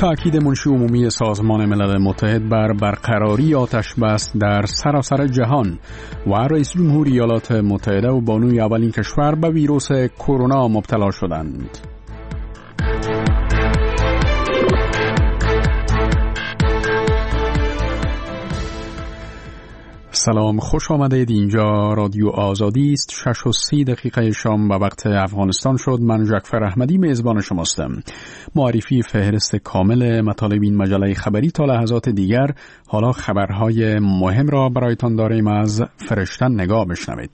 تأکید منشی عمومی سازمان ملل متحد بر برقراری آتش بس در سراسر جهان و رئیس جمهور ایالات متحده و بانوی اولین کشور به ویروس کرونا مبتلا شدند. سلام، خوش آمدید. اینجا رادیو آزادی است. 6:30 شام به وقت افغانستان شد. من جعفر احمدی میزبان شماستم. معرفی فهرست کامل مطالب این مجله خبری تا لحظات دیگر. حالا خبرهای مهم را برایتان داریم. از فرشتن نگاه بشنوید.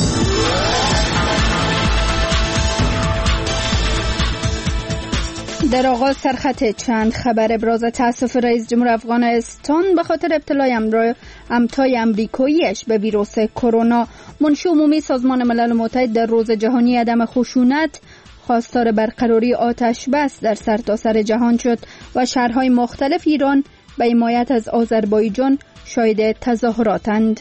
در آغاز سرخط چند خبر. ابراز تأسف رئیس جمهور افغانستان به خاطر ابتلای امتای امریکاییش به ویروس کرونا. منشی عمومی سازمان ملل متحد در روز جهانی عدم خشونت خواستار برقراری آتش بس در سرتاسر جهان شد و شهرهای مختلف ایران به حمایت از آذربایجان شاهد تظاهراتند.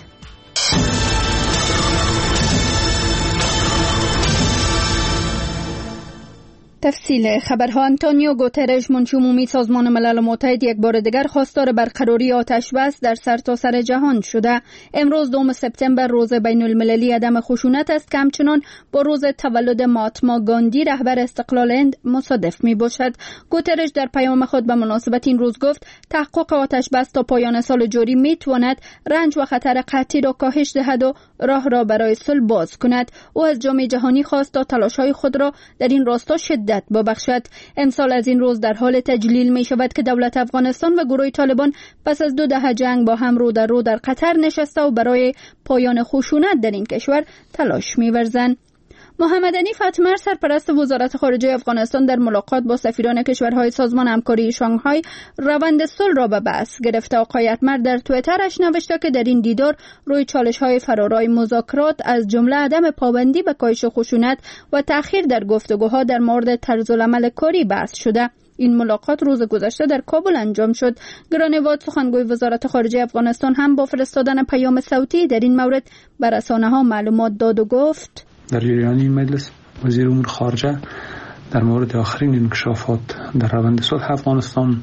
تفصیل خبرها. آنتونیو گوترش منشی عمومی سازمان ملل متحد یک بار دیگر خواستار برقراری آتش بس در سرتاسر جهان شده. امروز 2 سپتامبر روز بین المللی عدم خشونت است که همچنان با روز تولد مهاتما گاندی رهبر استقلال هند مصادف می باشد. گوترش در پیام خود به مناسبت این روز گفت تحقق آتش بس تا پایان سال جاری می تواند رنج و خطر قحطی را کاهش دهد و راه را برای صلح باز کند. او از جامعه جهانی خواست تا تلاش‌های خود را در این راستا شدت ببخشد. امسال از این روز در حال تجلیل می شود که دولت افغانستان و گروه طالبان پس از 2 دهه جنگ با هم رو در قطر نشسته و برای پایان خشونت در این کشور تلاش می ورزند. محمد عنیف اتمر سرپرست وزارت خارجه افغانستان در ملاقات با سفیران کشورهای سازمان همکاری شانگهای روند صلح را به بحث گرفته. آقای اتمر در توییترش نوشته که در این دیدار روی چالش‌های فرارای مذاکرات از جمله عدم پابندی به کاهش خشونت و تأخیر در گفتگوها در مورد طرزالعمل کاری بحث شده. این ملاقات روز گذشته در کابل انجام شد. گرانواد سخنگوی وزارت خارجه افغانستان هم با فرستادن پیام صوتی در این مورد به رسانه‌ها معلومات داد و گفت در جریان این مجلس وزیر امور خارجه در مورد آخرین انکشافات در روند صلح افغانستان،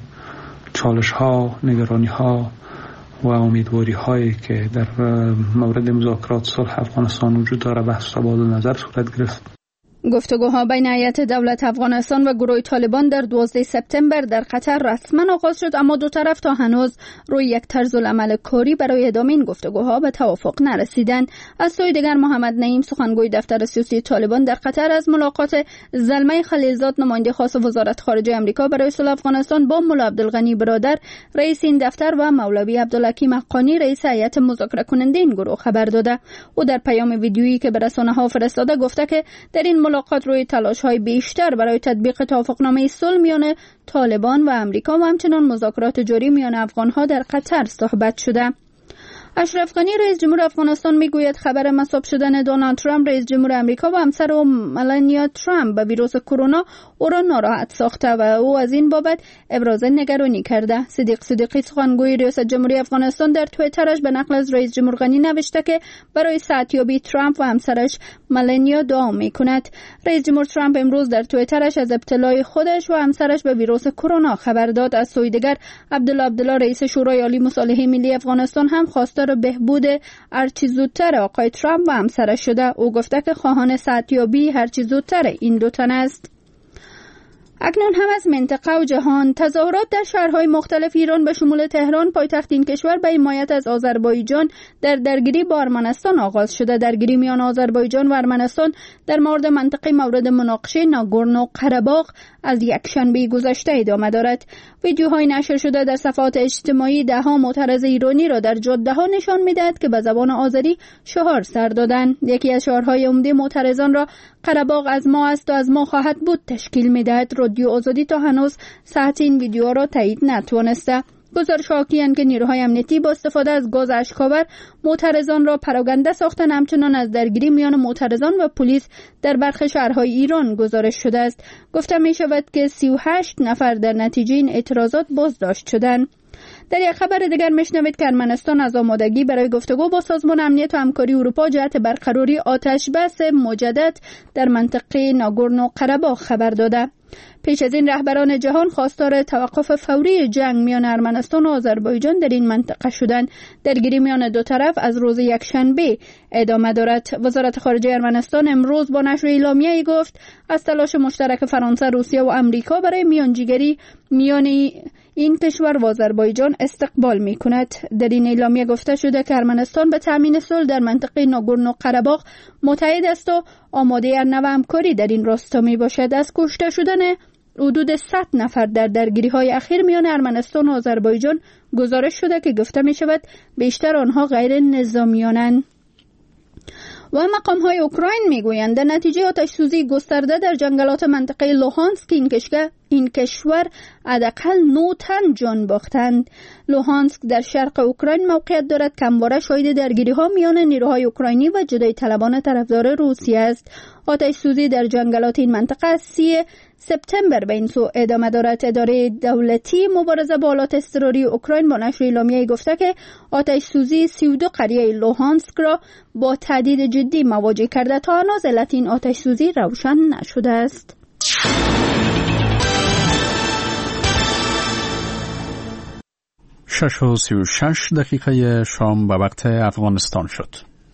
چالش‌ها، نگرانی‌ها و امیدواری‌هایی که در مورد مذاکرات صلح افغانستان وجود داره بحث و تبادل نظر صورت گرفت. گفتگوها بین هیئت دولت افغانستان و گروه طالبان در 12 سپتامبر در قطر رسما آغاز شد، اما دو طرف تا هنوز روی یک طرزالعمل کاری برای ادامه این گفتگوها به توافق نرسیدند. از سوی دیگر محمد نعیم سخنگوی دفتر سیاسی طالبان در قطر از ملاقات زلمه خلیلزاد نماینده خاص وزارت خارجه آمریکا برای صلح افغانستان با مولا عبدالغنی برادر رئیس این دفتر و مولوی عبدالحکیم حقانی رئیس هیئت مذاکره کننده این گروه خبر داده. او در پیام ویدیویی که به رسانه‌ها فرستاده گفته که در این ملاقات روی تلاش‌های بیشتر برای تطبیق توافقنامه صلح میان طالبان و آمریکا و همچنین مذاکرات جاری میان افغان‌ها در قطر صحبت شده. اشرف غنی رئیس جمهور افغانستان میگوید خبر مصاب شدن دونالد ترامپ رئیس جمهور آمریکا و همسر او ملانیا ترامپ به ویروس کرونا او را ناراحت ساخته و او از این بابت ابراز نگرانی کرده. صدیقی سخنگوی ریاست جمهوری افغانستان در توییترش به نقل از رئیس جمهور غنی نوشته که برای صحتیابی ترامپ و همسرش ملانیا دعا میکند. رئیس جمهور ترامپ امروز در توییترش از ابتلای خودش و همسرش به ویروس کرونا خبر داد. از سوی دیگر عبدالله رئیس شورای عالی مصالحه ملی افغانستان هم خواستار بهبود هرچی زودتر آقای ترامپ و همسرش شده. او گفته که خواهان صحتیابی هرچی زودتر این دو تن است. اکنون هم از منطقه و جهان. تظاهرات در شهرهای مختلف ایران به شمول تهران پایتخت این کشور به حمایت از آذربایجان در درگیری با ارمنستان آغاز شده. درگیری میان آذربایجان و ارمنستان در مورد منطقه مورد مناقشه ناگورنو قره‌باغ از یکشنبه گذشته ادامه دارد. ویدیوهای نشر شده در صفحات اجتماعی ده‌ها معترض ایرانی را در جاده‌ها نشان می‌دهد که به زبان آذری شعار سر دادند. یکی از شعارهای عمده معترضان را قره‌باغ از ما است و از ما خواهد بود تشکیل می‌دهد. رادیو آزادی تا هنوز صحت این ویدیو را تایید نتوانسته. گزارش حاکیان که نیروهای امنیتی با استفاده از گاز اشک‌آور معترضان را پراکنده ساختند. همچنان از درگیری میان معترضان و پلیس در برخی شهرهای ایران گزارش شده است. گفته می شود که 38 نفر در نتیجه این اعتراضات بازداشت شدند. در یک خبر دیگر میشنوید که ارمنستان از آمادگی برای گفتگو با سازمان امنیت و همکاری اروپا جهت برقراری آتش بس مجدد در منطقه ناگورنو قره‌باغ خبر داده. پیش از این رهبران جهان خواستار توقف فوری جنگ میان ارمنستان و آذربایجان در این منطقه شدند. درگیری میان دو طرف از روز یکشنبه ادامه دارد. وزارت خارجه ارمنستان امروز با نشر اعلامیه‌ای گفت از تلاش مشترک فرانسه، روسیه و آمریکا برای میانجیگری میان این کشور و آذربایجان استقبال می‌کند. در این اعلامیه گفته شده که ارمنستان به تامین صلح در منطقه ناگورنو قره‌باغ متحد است و آماده نوع همکاری در این راستا میباشد. از کشته شدن حدود 100 نفر در درگیری‌های اخیر میان ارمنستان و آذربایجان گزارش شده که گفته می‌شود بیشتر آنها غیر نظامیانند. و مقام‌های اوکراین میگویند در نتیجه آتش‌سوزی گسترده در جنگلات منطقه لوهانسک این کشور حداقل 9 تن جان باختند. لوهانسک در شرق اوکراین موقعیت دارد که همواره شاهد درگیری‌ها میان نیروهای اوکراینی و جدای طلبان طرفدار روسیه است. آتش‌سوزی در جنگلات این منطقه از 30 سپتامبر به این سو ادامه دارد. اداره دولتی مبارزه با آلات اضطراری اوکراین با نشر اعلامیه‌ای گفته که آتش‌سوزی 32 قریه لوهانسک را با تهدید جدی مواجه کرده. تا هنوز علت این آتش‌سوزی روشن نشده است. 6:36 شام به وقت افغانستان شد.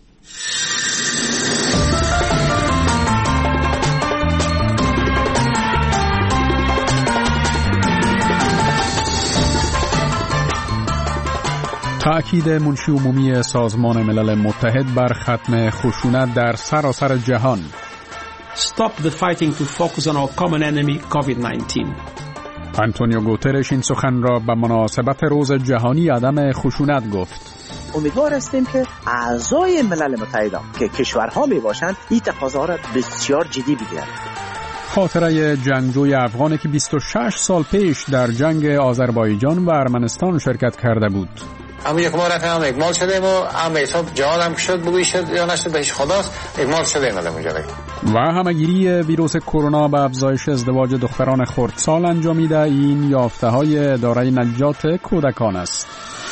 تأکید منشی عمومی سازمان ملل متحد بر ختم خشونت در سراسر جهان. Stop the fighting to focus on our common enemy COVID-19. آنتونیو گوترش این سخن را به مناسبت روز جهانی عدم خشونت گفت. امیدوار هستیم که اعضای ملل متحد که کشورها می باشند این تقاضا را بسیار جدی بگیرند. خاطره جنگجوی افغانی که 26 سال پیش در جنگ آذربایجان و ارمنستان شرکت کرده بود. اما یک بار هم اکمال شدیم و هم به حساب جهاد هم شد بگوی شد یا نشد بهش خداست اکمال شدیم مجرد. و همگیری ویروس کرونا به افزایش ازدواج دختران خردسال انجامیده. این یافته های اداره نجات کودکان است.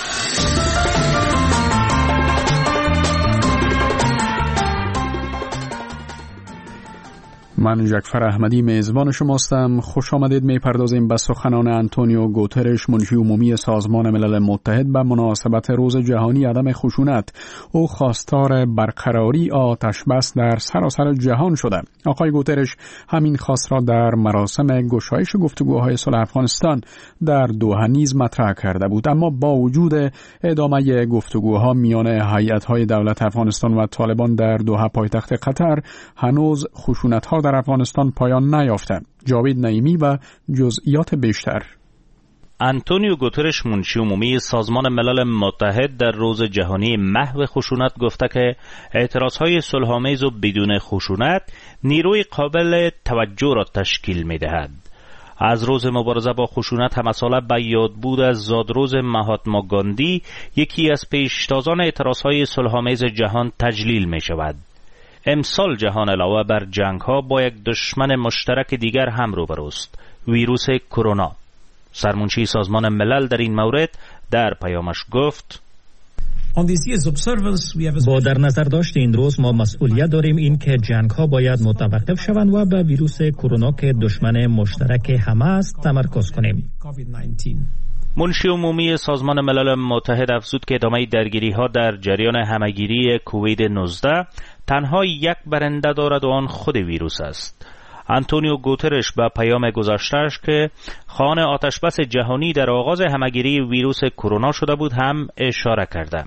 من جعفر احمدی میزبان شماستم. خوش آمدید. میپردازیم به سخنان آنتونیو گوترش منشی عمومی سازمان ملل متحد به مناسبت روز جهانی عدم خشونت. او خواستار برقراری آتش بس در سراسر جهان شده. آقای گوترش همین خواست را در مراسم گشایش گفتگوهای صلح افغانستان در دوحه نیز مطرح کرده بود. اما با وجود ادامه گفتگوها میان هیئت‌های دولت افغانستان و طالبان در دوحه پایتخت قطر هنوز خشونت‌ها در افغانستان پایان نیافته. جاوید نعیمی و جزئیات بیشتر. آنتونیو گوترش منشی عمومی سازمان ملل متحد در روز جهانی محو خشونت گفته که اعتراضهای صلح‌آمیز و بدون خشونت نیروی قابل توجه را تشکیل می‌دهد. از روز مبارزه با خشونت هم مسئله به یاد بود از زادروز مهاتما گاندی، یکی از پیشتازان اعتراضهای صلح‌آمیز جهان تجلیل می‌شود. امسال جهان علاوه بر جنگ‌ها با یک دشمن مشترک دیگر هم روبروست، ویروس کرونا. سرمنشی سازمان ملل در این مورد در پیامش گفت: با در نظر داشت این روز ما مسئولیت داریم این که جنگ‌ها باید متوقف شوند و به ویروس کرونا که دشمن مشترک همه است تمرکز کنیم. منشی عمومی سازمان ملل متحد افزود که ادامه درگیری‌ها در جریان همه‌گیری کووید 19 تنها یک برنده دارد و آن خود ویروس است. آنتونیو گوترش به پیام گذاشته‌اش که خواهان آتشبس جهانی در آغاز همه‌گیری ویروس کرونا شده بود هم اشاره کرده.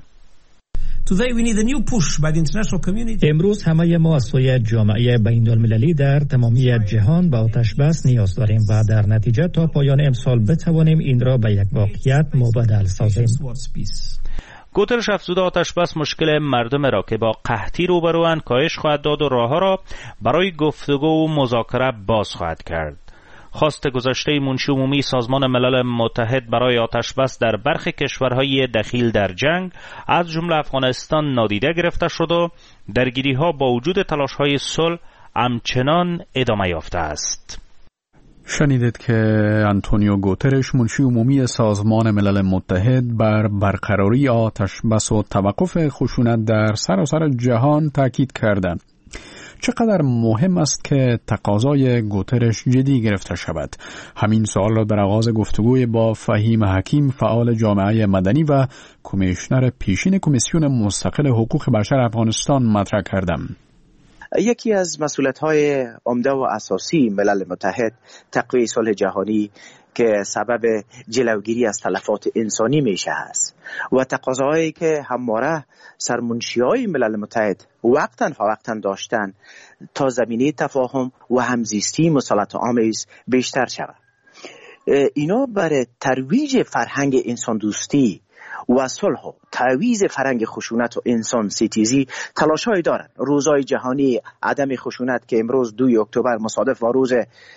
امروز همه ما از سوی جامعه بین‌المللی در تمامی جهان به آتشبس نیاز داریم و در نتیجه تا پایان امسال بتوانیم این را به یک واقعیت مبدل سازیم. گوترش افزوده آتشبس مشکل مردم را که با قحطی روبروند کاهش خواهد داد و راه‌ها را برای گفتگو و مذاکره باز خواهد کرد. خواست گذشته منشی عمومی سازمان ملل متحد برای آتشبس در برخی کشورهای دخیل در جنگ از جمله افغانستان نادیده گرفته شد و درگیری‌ها با وجود تلاش‌های صلح همچنان ادامه یافته است. شنیدید که آنتونیو گوترش منشی عمومی سازمان ملل متحد بر برقراری آتش بس و توقف خشونت در سراسر جهان تاکید کردند. چقدر مهم است که تقاضای گوترش جدی گرفته شود؟ همین سوال را در آغاز گفتگوی با فهیم حکیم فعال جامعه مدنی و کمیشنر پیشین کمیسیون مستقل حقوق بشر افغانستان مطرح کردم. یکی از مسئولیت‌های عمده و اساسی ملل متحد تقویت صلح جهانی که سبب جلوگیری از تلفات انسانی میشه است و تقاضاهایی که همواره سرمنشی‌های ملل متحد وقتاً فوقتاً داشتن تا زمینه تفاهم و همزیستی مسالمت‌آمیز بیشتر شود. اینا برای ترویج فرهنگ انسان دوستی و صلح و تعویض فرهنگ خشونت و انسان ستیزی تلاش‌هایی دارند. روزهای جهانی عدم خشونت که امروز 2 اکتبر مصادف با روز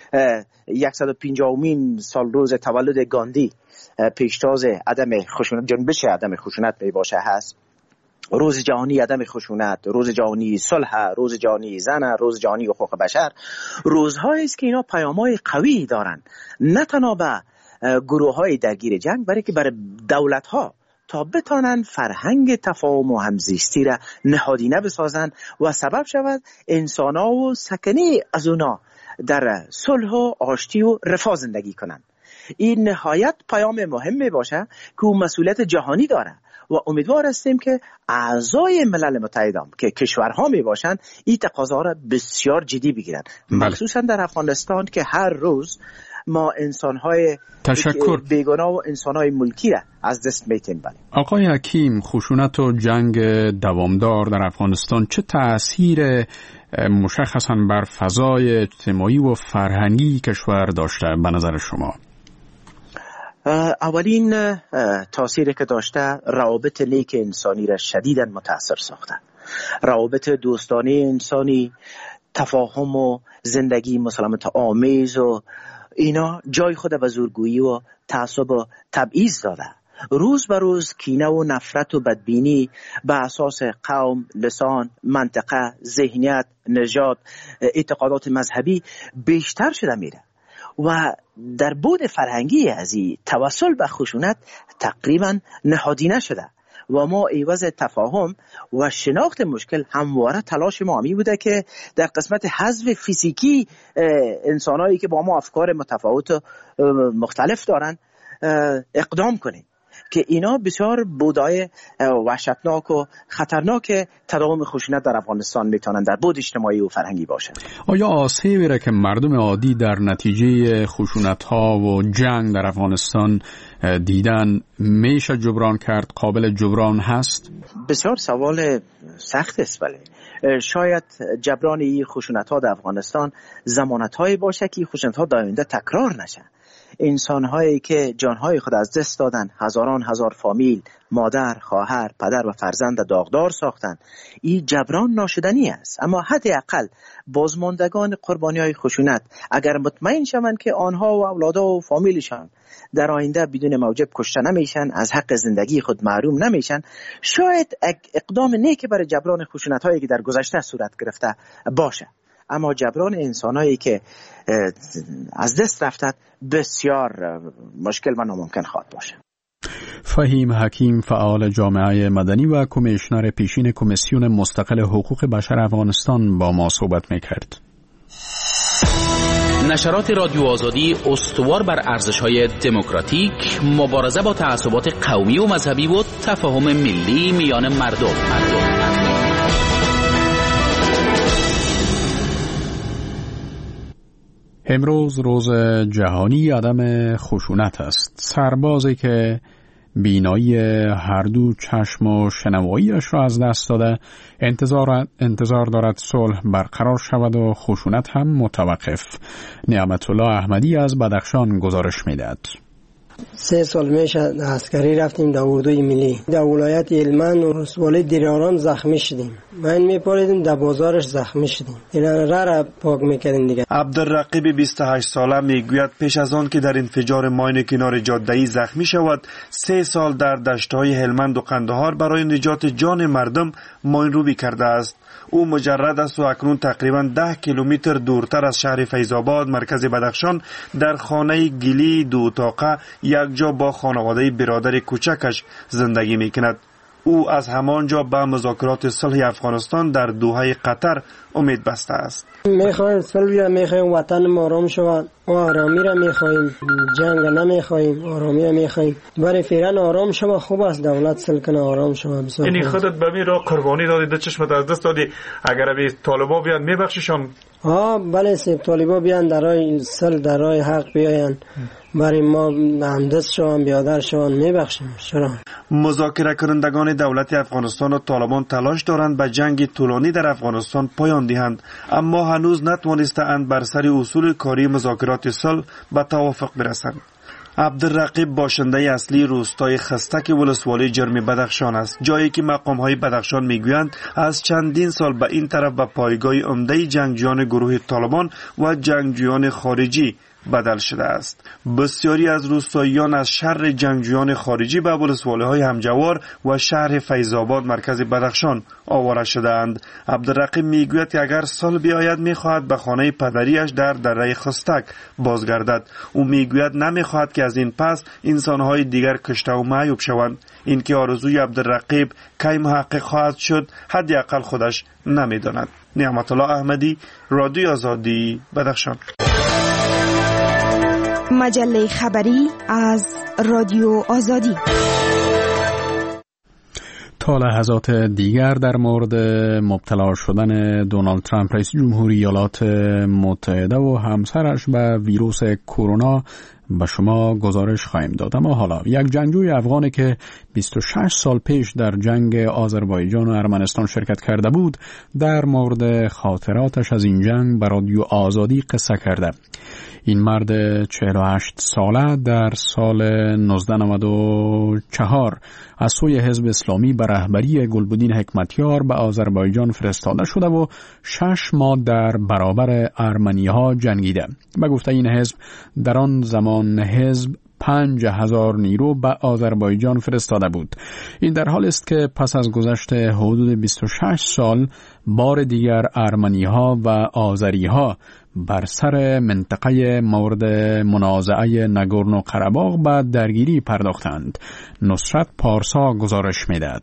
150مین سال روز تولد گاندی پیشتاز عدم خشونت، جنبش عدم خشونت می باشه هست. روز جهانی عدم خشونت، روز جهانی صلح، روز جهانی زن، روز جهانی حقوق بشر، روزهایی است که اینا پیام‌های قوی دارند، نه تنها به گروه‌های درگیر جنگ، بلکه برای دولت‌ها تا بتانن فرهنگ تفاهم و همزیستی را نهادینه بسازن و سبب شود انسان‌ها و سکنی از اونا در صلح و آشتی و رفاه زندگی کنن. این نهایت پیام مهمی باشه که اون مسئولیت جهانی داره و امیدوار هستیم که اعضای ملل متحد که کشورها می باشند این تقاضا را بسیار جدی بگیرن، مخصوصا در افغانستان که هر روز ما انسان‌های بیگناه و انسان‌های ملکی را از دست میتیم. آقای حکیم، خشونت و جنگ دوامدار در افغانستان چه تأثیر مشخصاً بر فضای اجتماعی و فرهنگی کشور داشته به نظر شما؟ اولین تأثیری که داشته روابط نیک انسانی را شدیداً متاثر ساخته. روابط دوستانه انسانی، تفاهم و زندگی مسالمت آمیز و اینا جای خود به زورگویی و تعصب و تبعیض داده. روز به روز کینه و نفرت و بدبینی به اساس قوم، لسان، منطقه، ذهنیت، نژاد، اعتقادات مذهبی بیشتر شده میره و در بعد فرهنگی از این توسل به خشونت تقریبا نهادینه شده و ما عوض تفاهم و شناخت مشکل همواره تلاش ما همی بوده که در قسمت حذف فیزیکی انسانایی که با ما افکار متفاوت و مختلف دارن اقدام کنیم که اینا بسیار بودای وحشتناک و خطرناک تداوم خشونت در افغانستان میتونن در بود اجتماعی و فرهنگی باشه. آیا آسیبی را که مردم عادی در نتیجه خشونت‌ها و جنگ در افغانستان دیدن میشه جبران کرد، قابل جبران هست؟ بسیار سوال سخت است، ولی شاید جبران این خشونت‌ها در افغانستان ضمانت‌هایی باشه که خشونت‌ها در آینده تکرار نشه. انسان‌هایی که جان‌های خود از دست دادن، هزاران هزار فامیل، مادر، خواهر، پدر و فرزند داغدار ساختن، این جبران ناشدنی است. اما حداقل بازماندگان قربانی‌های خشونت اگر مطمئن شوند که آنها و اولادها و فامیلشان در آینده بدون موجب کشته نمیشن، از حق زندگی خود محروم نمیشن، شاید اقدام نیکی برای جبران خشونت‌هایی که در گذشته صورت گرفته باشه. اما جبران انسانایی که از دست رفتند بسیار مشکل و ناممکن خواهد باشه. فهیم حکیم فعال جامعه مدنی و کمیشنر پیشین کمیسیون مستقل حقوق بشر افغانستان با ما صحبت میکرد. نشرات رادیو آزادی استوار بر ارزش‌های دموکراتیک، مبارزه با تعصبات قومی و مذهبی و تفاهم ملی میان مردم. امروز روز جهانی عدم خشونت است. سربازی که بینایی هر دو چشم و شنواییش را از دست داده انتظار دارد صلح برقرار شود و خشونت هم متوقف. نعمت الله احمدی از بدخشان گزارش می‌دهد. 3 سال میشه عسکری رفتیم در اردوی ملی، در ولایت هلمند و رسوالی دیرارام زخمی شدیم. من میپاریدیم در بازارش زخمی شدیم. اینا را پاک میکردیم دیگه. عبدالرقیب 28 ساله میگوید پیش از آن که در انفجار ماین کنار جاده‌ای زخمی شود 3 سال در دشت‌های هلمند و قندهار برای نجات جان مردم ماین روبی کرده است. او مجرد است و اکنون تقریبا 10 کیلومتر دورتر از شهر فیض‌آباد مرکز بدخشان در خانه گلی 2 اتاقه یک جا با خانواده برادر کوچکش زندگی میکند. او از همانجا به مذاکرات صلح افغانستان در دوحه قطر امید بسته است. میخوایم صلح، میخوایم وطن ما آرام شود، ما آرامی را میخوایم، جنگ نمیخوایم، آرامی را میخوایم. برای فعلا آرام شود، خوب است دولت صلح کنه، آرام شود. یعنی خودت به می را قربانی دادی، دو چشمت از دست دادی، اگر به طالبا بیان میبخشیشان؟ بله سیب طالبا بیان در راه صلح، در راه حق بیاین، برای ما همدست شوان، بیادر شوان، میبخشیم. چرا؟ مذاکره کنندگان دولت افغانستان و طالبان تلاش دارند به جنگ طولانی در افغانستان پایان دهند، اما هنوز نتوانستند بر سر اصول کاری مذاکرات صلح به توافق برسند. عبدالرقیب باشنده اصلی روستای خستک ولسوالی جرم بدخشان است، جایی که مقام‌های بدخشان میگویند از چندین سال به این طرف به پایگاه عمده جنگجویان گروه طالبان و جنگجویان خارجی بدل شده است. بسیاری از روستاییان از شر جنگجویان خارجی به ولسوالی‌های همجوار و شهر فیض‌آباد مرکز بدخشان آواره شده‌اند. عبدالرقیب میگوید که اگر صلح بیاید میخواهد به خانه پدریش در دره خستک بازگردد. او میگوید نمیخواهد که از این پس انسان‌های دیگر کشته و معیوب شوند. این که آرزوی عبدالرقیب کی محقق خواهد شد حداقل خودش نمیداند. نعمت الله احمدی، رادیو آزادی، بدخشان. مجله خبری از رادیو آزادی. تا لحظات دیگر در مورد مبتلا شدن دونالد ترامپ رئیس جمهوری ایالات متحده و همسرش به ویروس کرونا به شما گزارش خواهیم داد. اما حالا یک جنگجوی افغانی که 26 سال پیش در جنگ آذربایجان و ارمنستان شرکت کرده بود در مورد خاطراتش از این جنگ به رادیو آزادی قصه کرده. این مرد 48 ساله در سال 1994 از سوی حزب اسلامی به رهبری گلبدین حکمتیار به آذربایجان فرستاده شده و 6 ماه در برابر ارمنی‌ها جنگیده. به گفته این حزب در آن زمان حزب 5000 نیرو به آذربایجان فرستاده بود. این در حال است که پس از گذشت حدود 26 سال بار دیگر ارمنی‌ها و آذری‌ها بر سر منطقه مورد منازعه نگورنو قره‌باغ به درگیری پرداختند. نصرت پارسا گزارش می‌دهد.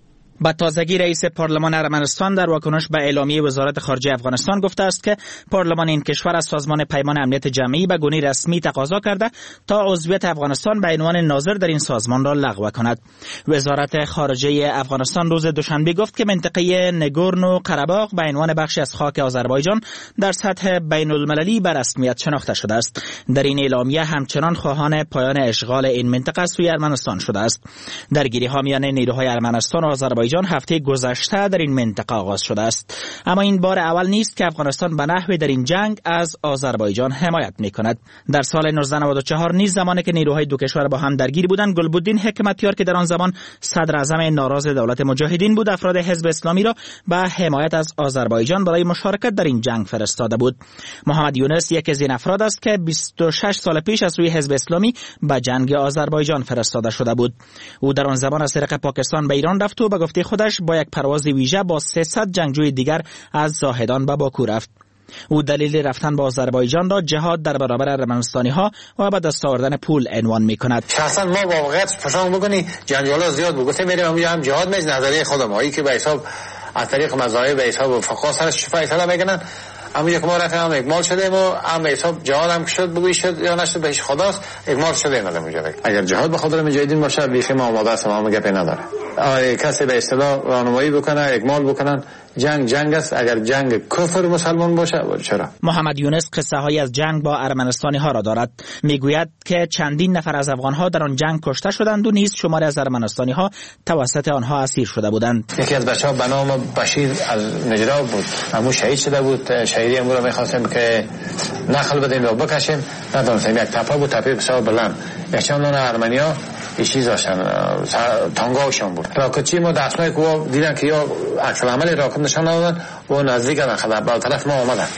با تازگی رئیس پارلمان ارمنستان در واکنش به اعلامیه وزارت خارجه افغانستان گفته است که پارلمان این کشور از سازمان پیمان امنیت جمعی به گونه رسمی تقاضا کرده تا عضویت افغانستان به عنوان ناظر در این سازمان را لغو کند. وزارت خارجه افغانستان روز دوشنبه گفت که منطقه نگورنو قره‌باغ به عنوان بخشی از خاک آذربایجان در سطح بین المللی به رسمیت شناخته شده است. در این اعلامیه همچنان خواهان پایان اشغال این منطقه سوی ارمنستان شده است. درگیری‌ها میان نیروهای ارمنستان و آذربایجان هفته گذشته در این منطقه آغاز شده است، اما این بار اول نیست که افغانستان به نحوی در این جنگ از آذربایجان حمایت می‌کند. در سال 1994 نیز زمانی که نیروهای دو کشور با هم درگیر بودند، گلبدین حکمتیار که در آن زمان صدر اعظم ناراض دولت مجاهدین بود، افراد حزب اسلامی را به حمایت از آذربایجان برای مشارکت در این جنگ فرستاده بود. محمد یونس یکی از این افراد است که 26 سال پیش از روی حزب اسلامی به جنگ آذربایجان فرستاده شده بود. او در آن زمان از طریق پاکستان به ایران رفت و به گفته خودش با یک پرواز ویژه با 300 جنگجوی دیگر از زاهدان به باکو رفت. او دلیل رفتن به آذربایجان را جهاد در برابر ارمنستانی‌ها و به دست آوردن پول عنوان می‌کند. شخصا ما با واقعیت پشان بکنی جنگجوها زیاد بود، گفتم میریم اونجا هم جهاد میز نظریه خودم هایی که به حساب از طریق مذاهب به حساب فقها سرش فیصله میکنن. اما یک ما رفتیم اکمال شدیم و هم حساب جهاد هم شد بگویی شد یا نشد بهش خداست اکمال شدیم. اگر جهاد به خاطر مجاهدین باشه بیخی ما آماده است، ما گپی نداره. کسی به اصطلاح راهنمایی بکنه اکمال بکنن جنگ است. اگر جنگ کفر مسلمان باشه چرا؟ محمد یونس قصه های از جنگ با ارمنستانی ها را دارد. میگوید که چندین نفر از افغان ها در آن جنگ کشته شدند و نیز شماری از ارمنستانی ها توسط آنها اسیر شده بودند. یکی از بچه‌ها به نام بشیر از نجراب بود، اما شهید شده بود. شهیدی امروز می‌خواستیم که نخل بدیم و بکشیم، ندانستیم یک تپه بود، تپه بسیار بلند. چند تا ارمنی‌ها این چیز داشتن، تانگاوشون بود. راکتچی ما دستمای کو دیدن که یا عکس العمل راکت نشان دادن و نزدیک از خلا به طرف ما اومدن.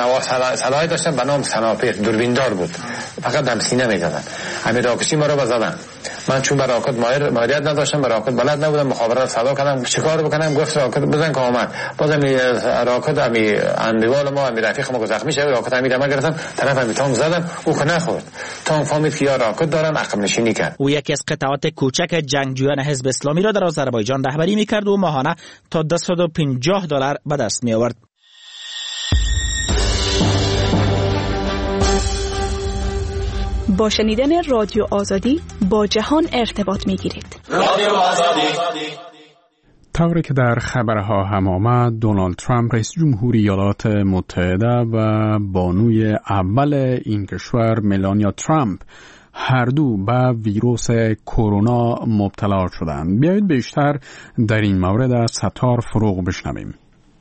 سلاحی داشتن به نام سناپر، دوربیندار بود، فقط دم سینه می‌زدن. همین راکتچی ما رو بزدن. من چون به راکت ماهریت نداشتم، به راکت بلد نبودم، مخابرات صدا کردم چیکار بکنم، گفت راکت بزن که آمد. بازم راکت امی اندوال ما، امی رفیق ما زخمی شد، راکت امی دم گرفتم، طرف امی تانک زدم، او که نخورد. تانک فهمید که یا راکت دارن، عقب نشینی کرد. او یکی از قطعات کوچک جنگجویان حزب اسلامی را در آذربایجان رهبری می‌کرد و ماهانه تا $250 به دست می‌آورد. با شنیدن رادیو آزادی با جهان ارتباط می‌گیرید. رادیو آزادی. طوری که در خبرها هم آمد، دونالد ترامپ رئیس جمهوری ایالات متحده و بانوی اول این کشور ملانیا ترامپ هر دو به ویروس کرونا مبتلا شدند. بیایید بیشتر در این مورد از ستار فروغ بشنویم.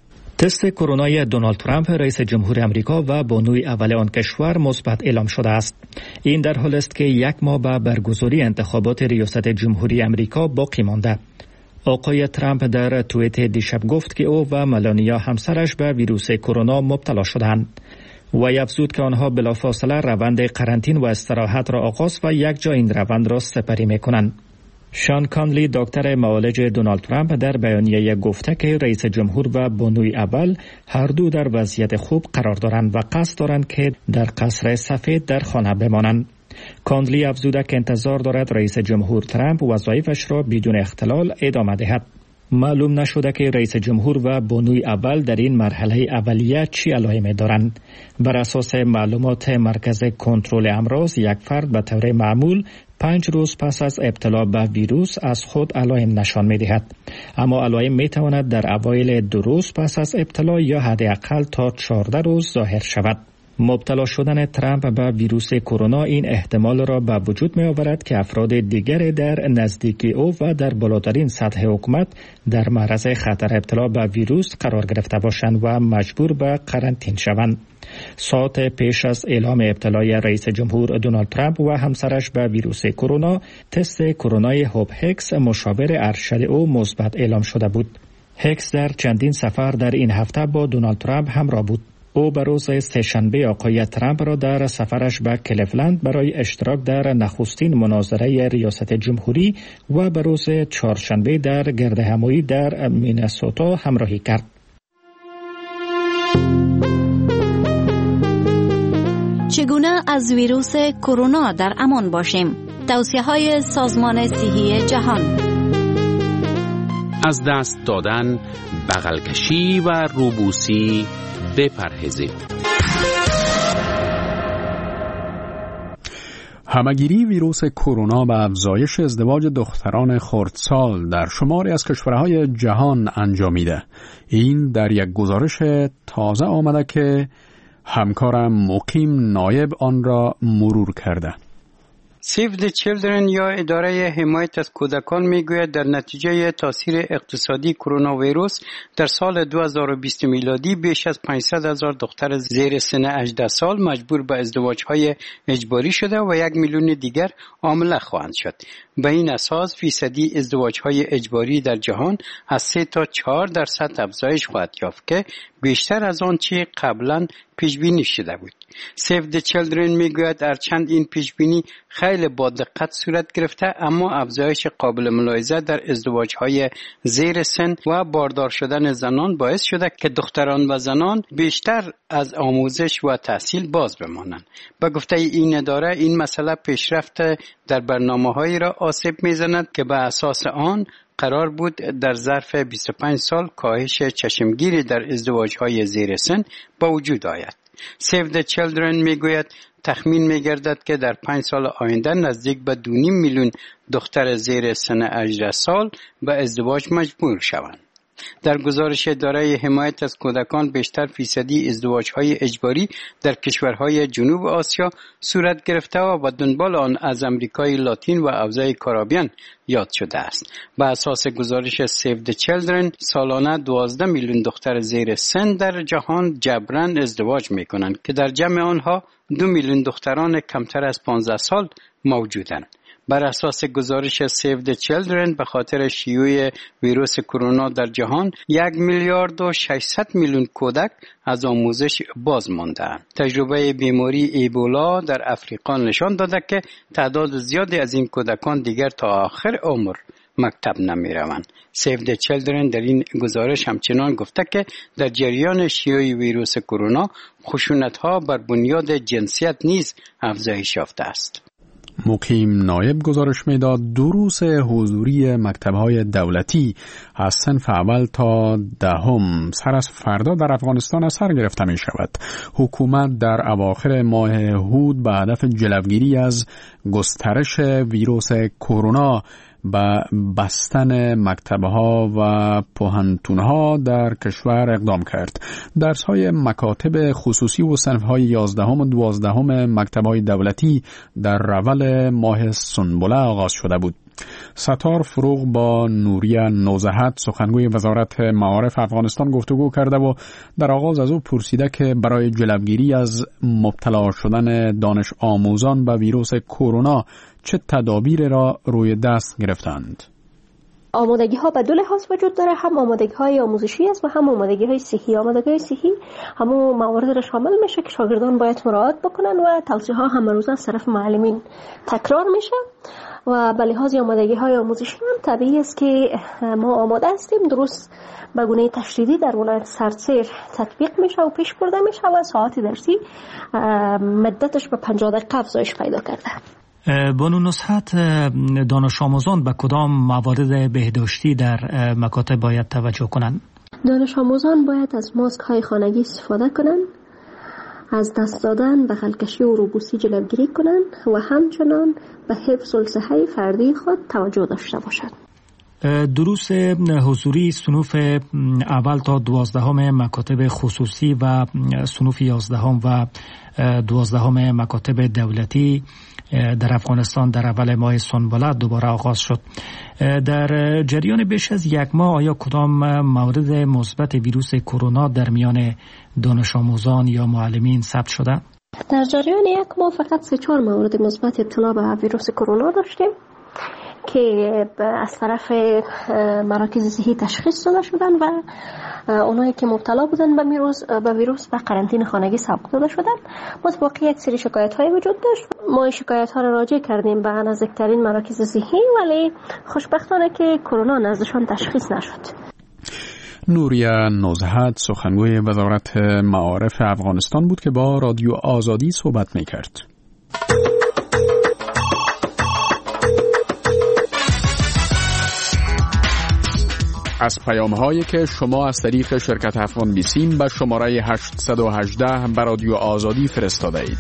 تست کرونای دونالد ترامپ رئیس جمهور امریکا و بانوی اول آن کشور مثبت اعلام شده است. این در حالی است که یک ماه به برگزاری انتخابات ریاست جمهوری امریکا باقی مانده. آقای ترامپ در توییت دیشب گفت که او و ملانیا همسرش به ویروس کرونا مبتلا شدند. وی افزود که آنها بلافاصله روند قرنطینه و استراحت را آغاز و یک جا این روند را سپری می‌کنند. شان کانلی دکتر معالج دونالد ترامپ در بیانیه گفته که رئیس جمهور و بانوی اول هر دو در وضعیت خوب قرار دارند و قصد دارند که در قصر سفید در خانه بمانند. کانلی افزوده که انتظار دارد رئیس جمهور ترامپ وظایفش را بدون اختلال ادامه دهد. معلوم نشده که رئیس جمهور و بانوی اول در این مرحله اولیه چی علائمی دارند. بر اساس معلومات مرکز کنترل امراض، یک فرد به طور معمول 5 روز پس از ابتلا به ویروس از خود علائم نشان می‌دهد، اما علائم می‌تواند در اوایل 2 روز پس از ابتلا یا حداقل تا 14 روز ظاهر شود. مبتلا شدن ترامپ به ویروس کرونا این احتمال را به وجود می آورد که افراد دیگر در نزدیکی او و در بالاترین سطح حکومت در معرض خطر ابتلا به ویروس قرار گرفته باشند و مجبور به قرنطینه شوند. ساعت پیش از اعلام ابتلای رئیس جمهور دونالد ترامپ و همسرش به ویروس کرونا، تست کرونای هوب هکس مشاور ارشد او مثبت اعلام شده بود. هکس در چندین سفر در این هفته با دونالد ترامپ همراه بود. او به روز سه‌شنبه آقای ترامپ را در سفرش به کلیولند برای اشتراک در نخستین مناظره ریاست جمهوری و به روز چهارشنبه در گردهمایی در مینسوتا همراهی کرد. چگونه از ویروس کرونا در امان باشیم؟ توصیه‌های سازمان صحی جهان. از دست دادن، بغل کشی و روبوسی بپرهیزید. همه‌گیری ویروس کرونا و افزایش ازدواج دختران خردسال در شماری از کشورهای جهان انجامیده. این در یک گزارش تازه آمده که همکارم مقیم نایب آن را مرور کرده. Save the Children یا اداره حمایت از کودکان میگوید در نتیجه تاثیر اقتصادی کرونا ویروس در سال 2020 میلادی بیش از 500,000 دختر زیر سن 18 سال مجبور به ازدواج‌های اجباری شده و 1 میلیون دیگر عامله خواهند شد. به این اساس فیصدی ازدواج‌های اجباری در جهان از 3 تا 4% افزایش خواهد یافت که بیشتر از آن چه قبلا پیش بینی شده بود. Save the Children میگوید هرچند این پیش بینی خیلی با دقت صورت گرفته، اما افزایش قابل ملاحظه در ازدواج‌های زیر سن و باردار شدن زنان باعث شده که دختران و زنان بیشتر از آموزش و تحصیل باز بمانند. به گفته این اداره این مسئله پیشرفت در برنامه‌هایی را آسیب می‌زند که به اساس آن قرار بود در ظرف 25 سال کاهش چشمگیری در ازدواج‌های زیر سن به وجود آید. Save the Children میگوید تخمین میگردد که در 5 سال آینده نزدیک به 2.5 میلیون دختر زیر سن 18 سال به ازدواج مجبور شوند. در گزارش اداره حمایت از کودکان بیشتر فیصدی ازدواج‌های اجباری در کشورهای جنوب آسیا صورت گرفته و دنبال آن از امریکای لاتین و حوزه کارائیبیان یاد شده است. به اساس گزارش Save the Children سالانه 12 میلیون دختر زیر سن در جهان جبران ازدواج می‌کنند که در جمع آنها 2 میلیون دختران کمتر از 15 سال موجودند. بر اساس گزارش سیو د چیلدرن به خاطر شیوع ویروس کرونا در جهان 1,600,000,000 کودک از آموزش باز مانده‌اند. تجربه بیماری ایبولا در افریقا نشان داده که تعداد زیادی از این کودکان دیگر تا آخر عمر مکتب نمی روند. سیو د چیلدرن در این گزارش همچنان گفته که در جریان شیوع ویروس کرونا خشونت‌ها بر بنیاد جنسیت نیز افزایش یافته است. مقیم نایب گزارش میداد دروس حضوری مکتب‌های دولتی از صنف اول تا دهم سر از فردا در افغانستان از سر گرفته می شود. حکومت در اواخر ماه هود به هدف جلوگیری از گسترش ویروس کرونا به بستن مکتب‌ها و پوهنتون‌ها در کشور اقدام کرد. درس‌های مکاتب خصوصی و صنف‌های 11 و 12 مکتب‌های دولتی در رول ماه سنبله آغاز شده بود. ستار فروغ با نوریه نوزهت سخنگوی وزارت معارف افغانستان گفتگو کرده و در آغاز از او پرسیده که برای جلوگیری از مبتلا شدن دانش آموزان به ویروس کرونا چه تدابیر را روی دست گرفتند. آمادگی ها به دو لحاظ وجود داره، هم آمادگی های آموزشی است و هم آمادگی های صحی. آمادگی های صحی همون موارد را شامل میشه که شاگردان باید مراعات بکنن و توصیه ها همه روزه از طرف معلمین تکرار میشه و به لحاظ آمادگی های آموزشی هم طبیعی است که ما آماده هستیم. درست به گونه تشدیدی در ولایت سرسیر تطبیق میشه و پیش برده میشه و ساعت درسی مدتش به 50 دقیقه افزایش پیدا کرده. بانو نصحت، دانش آموزان به کدام موارد بهداشتی در مکاتب باید توجه کنند؟ دانش آموزان باید از ماسک های خانگی استفاده کنند، از دست دادن به خلکشی و روبوسی جلوگیری کنند و همچنان به حفظ الصحه فردی خود توجه داشته باشند. دروس حضوری صنوف اول تا 12 مکاتب خصوصی و صنوف 11 و 12 مکاتب دولتی در افغانستان در اول ماه سنبله دوباره آغاز شد. در جریان بیش از یک ماه آیا کدام مورد مثبت ویروس کرونا در میان دانش آموزان یا معلمین ثبت شده؟ در جریان یک ماه فقط 3-4 مورد مثبت ابتلا به ویروس کرونا داشتیم که از طرف مراکز صحی تشخیص داده شدن و اونایی که مبتلا بودن به ویروس به قرنطینه خانگی سابقه داده شدن. متوقع یک سری شکایت های وجود داشت. ما این شکایت ها را راجع کردیم به نزدیکترین مراکز صحی ولی خوشبختانه که کرونا نزدشان تشخیص نشد. نوریه نوزهت سخنگوی وزارت معارف افغانستان بود که با رادیو آزادی صحبت می‌کرد. از پیام‌هایی که شما از طریق شرکت افغان بیسیم به شماره 818 به رادیو آزادی فرستاده اید.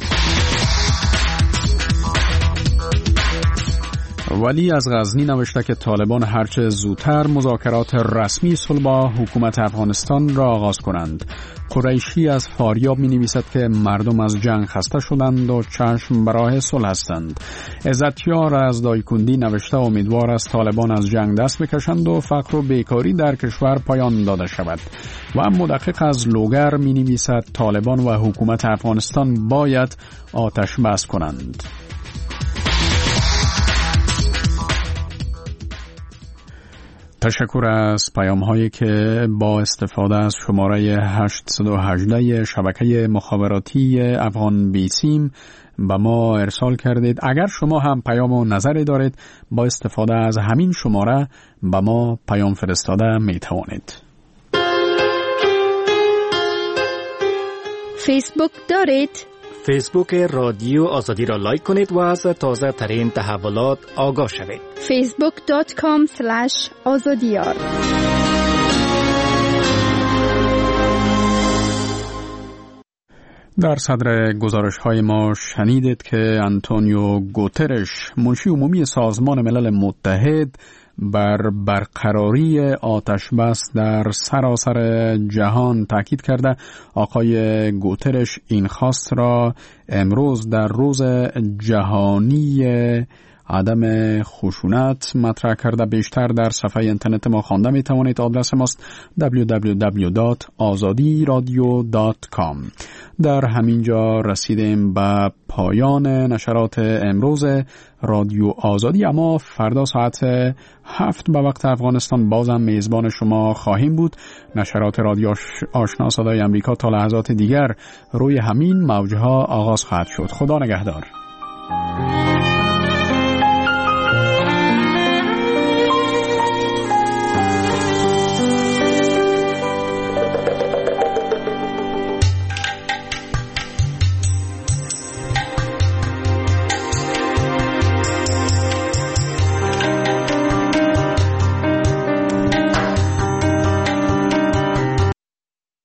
ولی از غزنی نوشته که طالبان هرچه زودتر مذاکرات رسمی صلح با حکومت افغانستان را آغاز کنند. قریشی از فاریاب می نویسد که مردم از جنگ خسته شدند و چشم به راه صلح هستند. عزتیار از دایکندی نوشته امیدوار است طالبان از جنگ دست بکشند و فقر و بیکاری در کشور پایان داده شود. و مدقق از لوگر می نویسد طالبان و حکومت افغانستان باید آتش بس کنند. تشکر از پیام‌هایی که با استفاده از شماره 818 شبکه مخابراتی افغان بیسیم به ما ارسال کردید. اگر شما هم پیام و نظری دارید با استفاده از همین شماره به ما پیام فرستاده می توانید. فیسبوک دارید؟ فیسبوک رادیو آزادی را لایک کنید و از تازه ترین تحولات آگاه شوید. facebook.com/azadiyar. در صدر گزارش‌های ما شنیدید که آنتونیو گوترش منشی عمومی سازمان ملل متحد بر برقراری آتش بس در سراسر جهان تاکید کرده. آقای گوترش این خواست را امروز در روز جهانی عدم خشونت مطرح کرده. بیشتر در صفحه اینترنت ما خوانده می توانید. آدرس ماست www.azadiradio.com. در همین جا رسیدیم به پایان نشرات امروز رادیو آزادی، اما فردا ساعت 7 به وقت افغانستان بازم میزبان شما خواهیم بود. نشرات رادیو آشنا صدای امریکا تا لحظات دیگر روی همین موجها آغاز خواهد شد. خدا نگهدار.